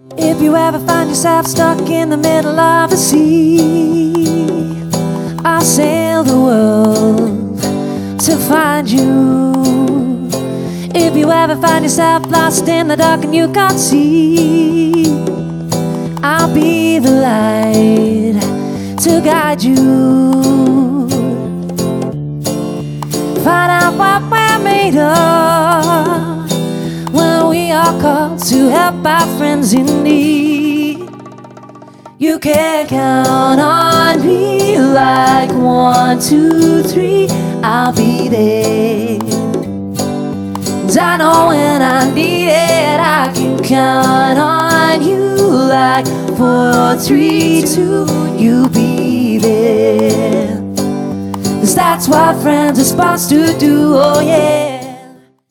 If you ever find yourself stuck in the middle of the sea, I'll sail the world to find you. If you ever find yourself lost in the dark and you can't see, I'll be the light to guide you. Find out what we're made of when we are called to help our friends in need. You can count on me like 1, 2, 3, I'll be there. 'Cause I know when I need it, I can count on you like 4, 3, 2, you'll be there. 'Cause that's what friends are supposed to do, oh yeah.